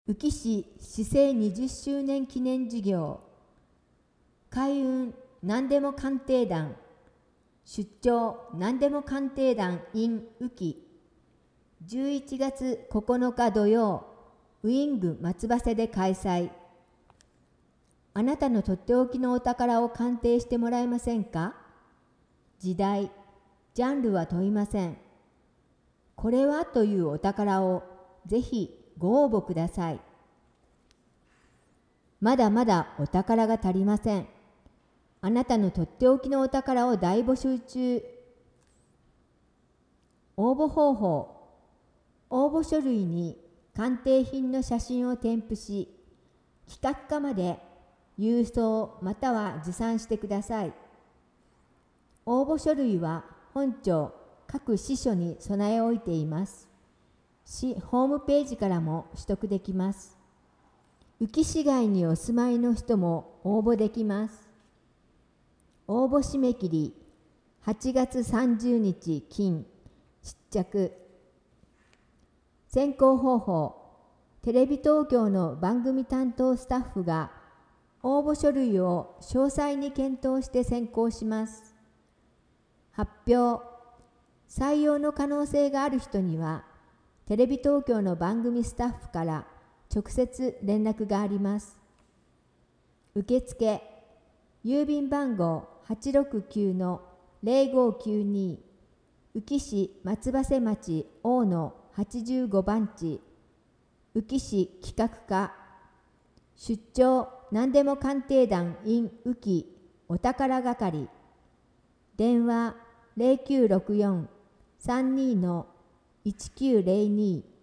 宇城市市政20周年記念事業、開運何でも鑑定団、出張何でも鑑定団 in 宇城、11月9日土曜、ウイング松葉瀬で開催。あなたのとっておきのお宝を鑑定してもらえませんか？時代、ジャンルは問いません。これはというお宝をぜひご応募ください。まだまだお宝が足りません。あなたのとっておきのお宝を大募集中。応募方法、応募書類に鑑定品の写真を添付し、企画課まで郵送または持参してください。応募書類は本庁各支所に備え置いています。市ホームページからも取得できます。宇城市外にお住まいの人も応募できます。応募締め切り8月30日金、失着。選考方法、テレビ東京の番組担当スタッフが応募書類を詳細に検討して選考します。発表、採用の可能性がある人には、テレビ東京の番組スタッフから直接連絡があります。受付、郵便番号869-0592、宇城市松葉瀬町大野85番地、宇城市企画課、出張何でも鑑定団 in 宇城お宝係、電話0964-32-1902